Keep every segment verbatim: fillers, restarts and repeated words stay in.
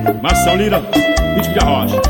Marcelo Lira, Ritmo de Arrocha.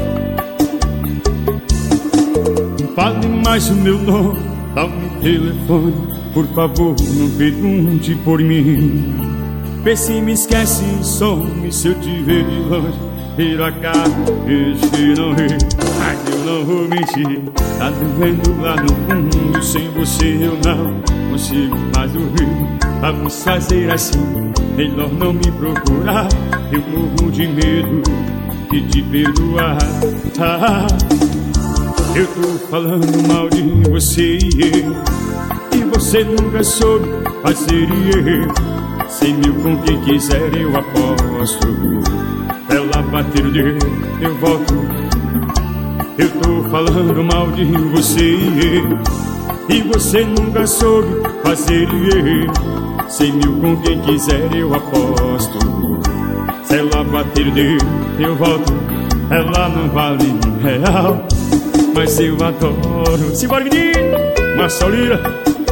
Fale mais o meu nome, dá-me telefone, por favor, não pergunte por mim. Vê se me esquece e some se eu te ver de longe. Vira a cara, este não ri, mas eu não vou mentir. Tá doendo lá no fundo, sem você eu não consigo mais dormir. Vamos fazer assim, melhor não me procurar. Eu morro de medo de te perdoar. ah, Eu tô falando mal de você e eu, e você nunca soube fazer eu. Cem mil com quem quiser eu aposto, ela bater o dedo, eu volto. Eu tô falando mal de você e eu, e você nunca soube fazer eu. Cem mil com quem quiser eu aposto, se ela bater o dedo, eu volto. Ela não vale um real, mas eu adoro. Simbora, menino! Marcelo Lira,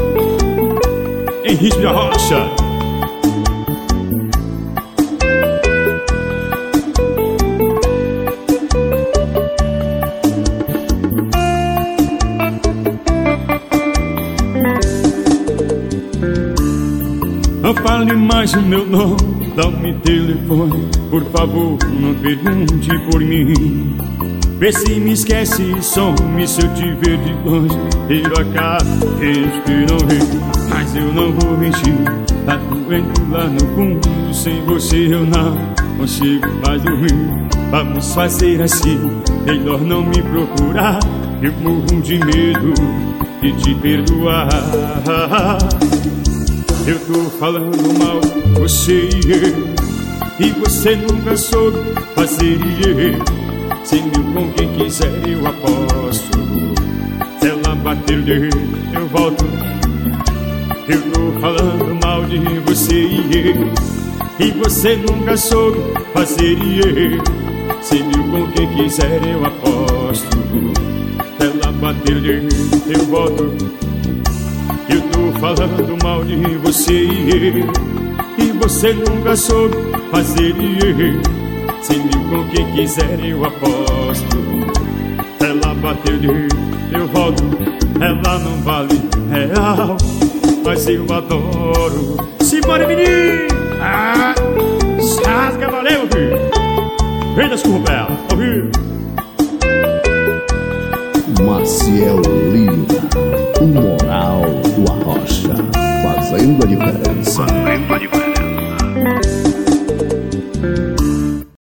em Ritmo de Arrocha. Não fale mais o meu nome, dá-me telefone, por favor, não pergunte por mim. Vê se me esquece e some se eu te ver de longe. Viro a cara, vejo que não ri, mas eu não vou mentir. Tá doendo lá no fundo, sem você eu não consigo mais dormir. Vamos fazer assim, melhor não me procurar. Eu morro de medo de te perdoar. Eu tô falando mal de você e eu, e você nunca soube fazer eu. Cem mil com quem quiser eu aposto, se ela bater o dedo eu volto. Eu tô falando mal de você e eu, e você nunca soube fazer eu. Cem mil com quem quiser eu aposto, se ela bater o dedo eu volto. Eu tô falando mal de você e eu, e você nunca soube fazer eu. Cem mil com quem quiser eu aposto, ela bateu de eu volto. Ela não vale real, mas eu adoro. Simbora, menino! Ah, rasga, valeu, filho! Vem das curvas, ouviu? Marcelo Lira, o moral do Arrocha, fazendo a diferença. Fazendo a diferença.